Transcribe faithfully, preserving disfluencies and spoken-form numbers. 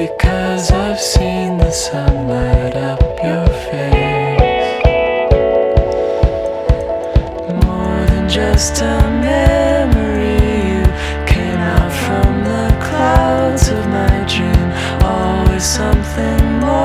because I've seen the sun light up your face. More than just a memory, you came out from the clouds of my dream. Always something more.